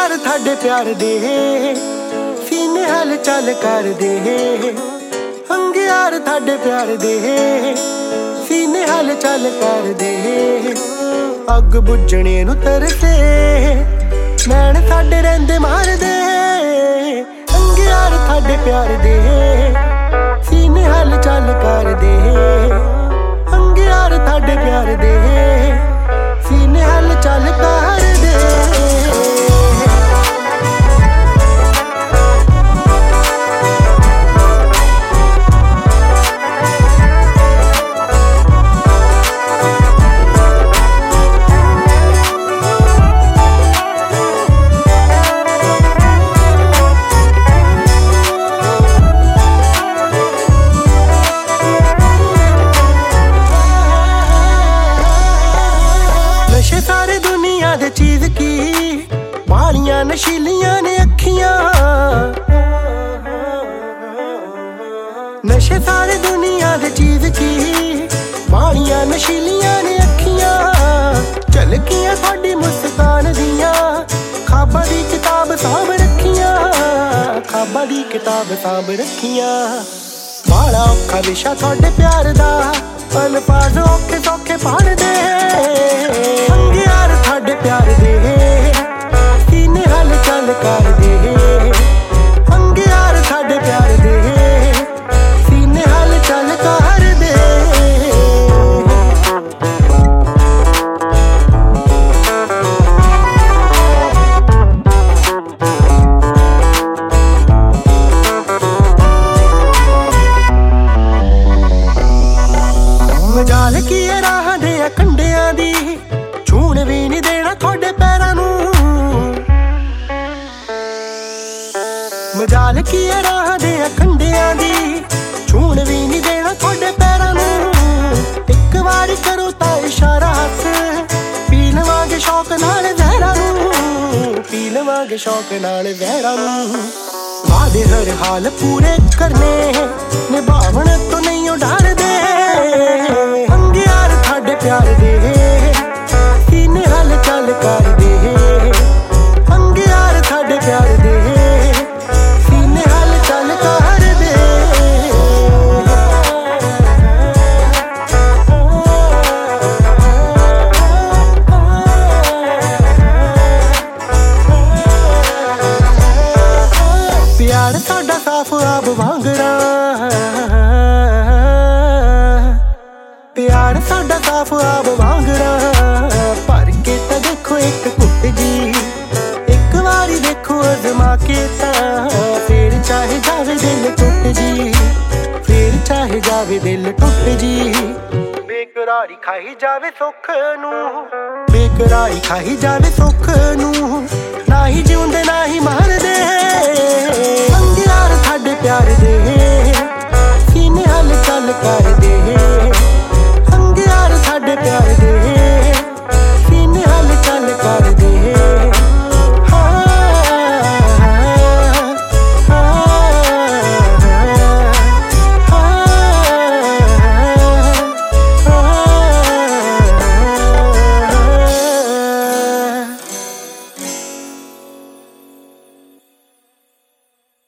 अंगियार थाडे प्यार दे सीने हल चल कर दे। अंगियार थाडे प्यार दे सीने हल चल कर दे। अग बुझणे नू तरसे नैन साडे रहिंदे मार दे। अंगियार थाडे प्यार दे सीने हल चल कर दे। अंगियार थाडे प्यार दे सीने हल चल कर दे। नशे सारे दुनिया दे चीज की बालियां नशीलियां ने अखियां। नशे सारे दुनिया दे चीज की बालियां नशीलियां ने अखियां। झलकियां साडी मुस्कान दियां खाबां दी किताब साम रखियां। खाबां दी किताब साम रखियां। बाला औखा विशा थोड़े प्यार दा अल्फाज औखे सौखे पढ़ दे। अंगियार थाडे प्यार दे सीने हल चल कर दे। अंगियार थाडे प्यार दे सीने हल चल कर दे। मजाल की राह दे कंडियां दी छूण भी नहीं देना थोड़े पैरां नू। मजाल की राह दे कंडियां दी छूण भी नहीं देना थोड़े पैरां नू। एक बार करो ता इशारा हथ पी लवांगे शौक नाल जहरां नू। पी लवांगे शौक नाल जहरां नू। वादे हर हाल पूरे करने निभावण तो नहीं डर दे। अंगियार थाडे प्यार दे सीने हल चल कर दे। अंगियार थाडे प्यार दे सीने हल चल कर दे। प्यार साडा साफ आब वांगरा। प्यार साडा साफ आब वांगरा। भर के ता देखो एक घुट जी एक बारी देखो अजमा के ता फिर चाहे जावे दिल टुट जी। फिर चाहे जावे दिल टुट जी। बेकरारी खाई जावे सुख नू। बेकरारी खाई जावे सुख नू। ना ही जिउंदे ना ही मार दे। अंगियार थाडे प्यार दे सीने हल चल कर दे।